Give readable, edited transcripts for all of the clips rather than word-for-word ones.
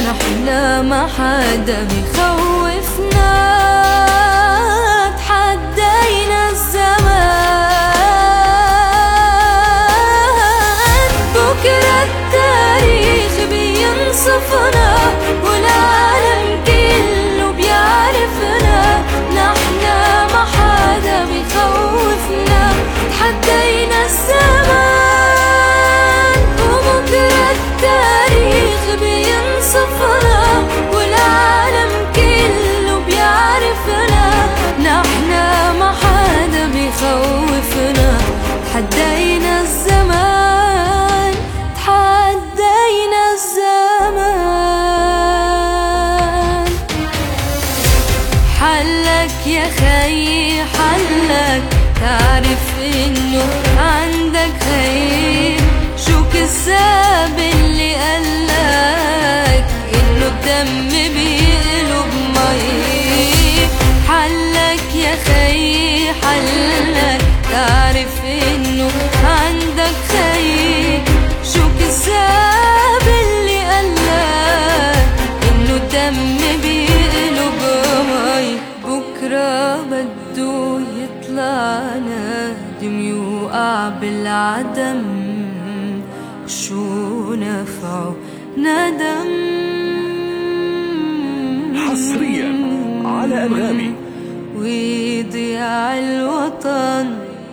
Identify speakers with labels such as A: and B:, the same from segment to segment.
A: نحنا ما حدا بيخوفنا. تحدينا الزمان، بكرة التاريخ بينصفنا والعالم كله بيعرفنا. نحنا ما حدا بيخوفنا. تحدينا الزمان وبكرة التاريخ بينصفنا والعالم كله بيعرفنا. نحنا ما حدا بيخوفنا. تحدينا الزمان، تحدينا الزمان. حلك يا خي حلك، تعرف انه عندك خير. شو كذاب اللي قالك انه الدم بيقلب مي. حلك يا خي حلك، تعرف انه عندك خير. شو كذاب اللي قالك انه الدم بيقلب مي. بكرة بده يطلع نادم يوقع بالعدم، شو نفعه ندم.
B: حصريا على أنغامي.
A: ويضيع الوطن.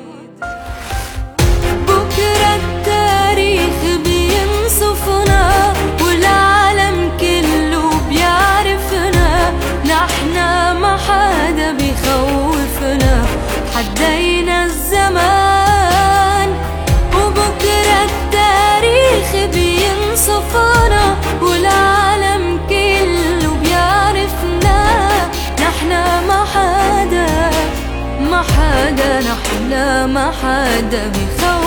A: بكرة التاريخ بينصفنا والعالم كله بيعرفنا. نحنا ما حدا بيخوفنا. تحدينا الزمان وبكرة التاريخ بينصفنا والعالم كله بيعرفنا. نحنا ما حدا نحنا ما حدا بيخوفنا.